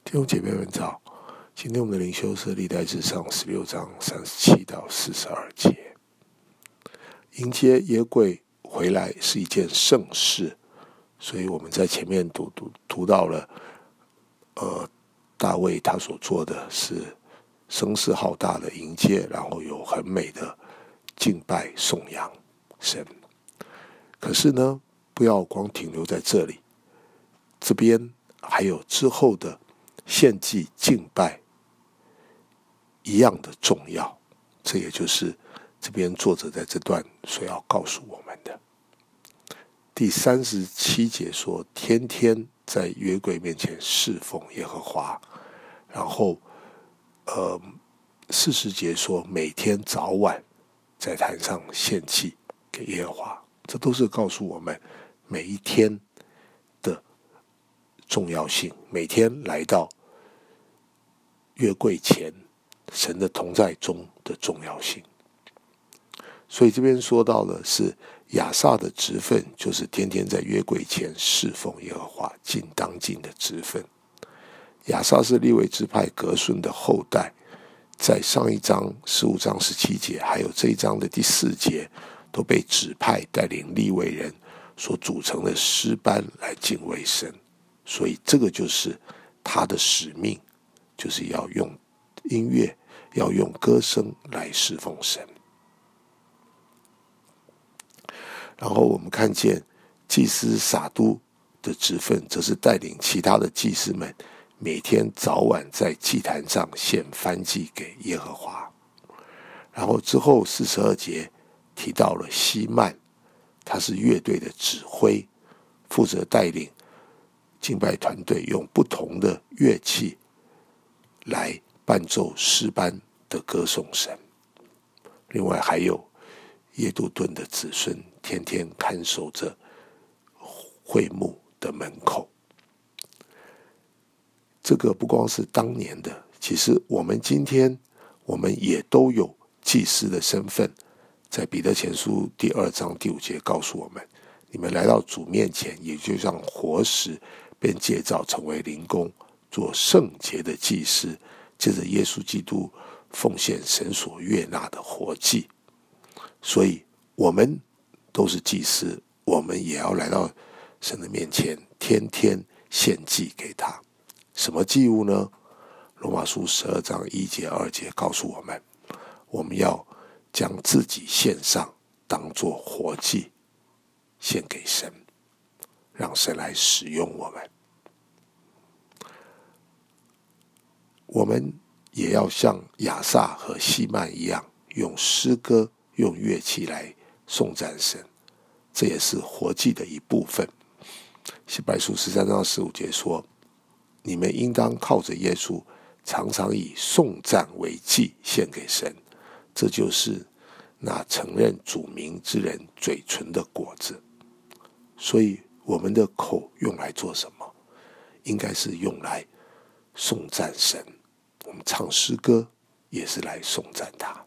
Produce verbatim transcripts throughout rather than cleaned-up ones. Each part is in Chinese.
弟兄姐妹们早，今天我们的灵修是历代志上十六章三十七到四十二节。迎接约柜回来是一件盛事，所以我们在前面读读读到了，呃，大卫他所做的是声势浩大的迎接，然后有很美的敬拜颂扬神。可是呢，不要光停留在这里，这边还有之后的献祭敬拜一样的重要，这也就是这边作者在这段所要告诉我们的。第三十七节说，天天在约柜面前侍奉耶和华，然后呃，四十节说，每天早晚在坛上献祭给耶和华，这都是告诉我们每一天的重要性，每天来到约柜前神的同在中的重要性。所以这边说到的是亚萨的职分，就是天天在约柜前侍奉耶和华，尽当尽的职分。亚萨是利未支派革顺的后代，在上一章十五章十七节还有这一章的第四节都被指派带领利未人所组成的诗班来敬畏神，所以这个就是他的使命，就是要用音乐，要用歌声来侍奉神。然后我们看见祭司撒督的职分，则是带领其他的祭司们每天早晚在祭坛上献燔祭给耶和华。然后之后四十二节提到了希曼，他是乐队的指挥，负责带领敬拜团队用不同的乐器来伴奏诗班的歌颂神。另外还有耶杜顿的子孙天天看守着会幕的门口。这个不光是当年的，其实我们今天我们也都有祭司的身份。在彼得前书第二章第五节告诉我们，你们来到主面前，也就像活石便建造成为灵宫，做圣洁的祭司，借着耶稣基督奉献神所悦纳的活祭。所以我们都是祭司，我们也要来到神的面前，天天献祭给他。什么祭物呢？罗马书十二章一节二节告诉我们，我们要将自己献上，当作活祭献给神，让神来使用我们。我们也要像亚萨和希曼一样，用诗歌用乐器来颂赞神，这也是活祭的一部分。希伯来书十三章十五节说，你们应当靠着耶稣，常常以颂赞为祭献给神，这就是那承认主名之人嘴唇的果子。所以我们的口用来做什么？应该是用来颂赞神。我们唱诗歌也是来颂赞他。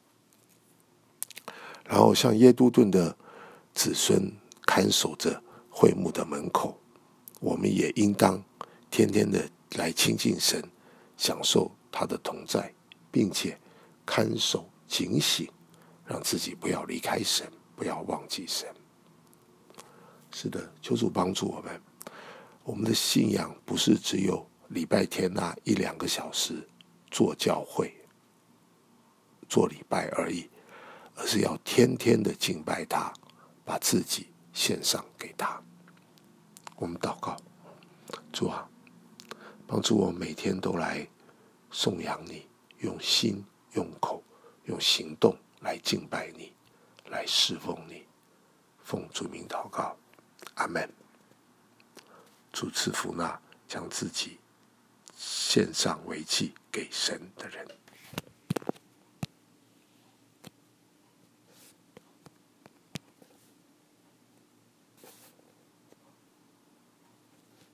然后像耶杜顿的子孙看守着会幕的门口，我们也应当天天的来亲近神，享受他的同在，并且看守警醒，让自己不要离开神，不要忘记神。是的，求主帮助我们，我们的信仰不是只有礼拜天那一两个小时做教会做礼拜而已，而是要天天的敬拜他，把自己献上给他。我们祷告，主啊，帮助我每天都来颂扬你，用心用口用行动来敬拜你，来侍奉你。奉主名祷告，阿们。主赐福那将自己献上为祭给神的人。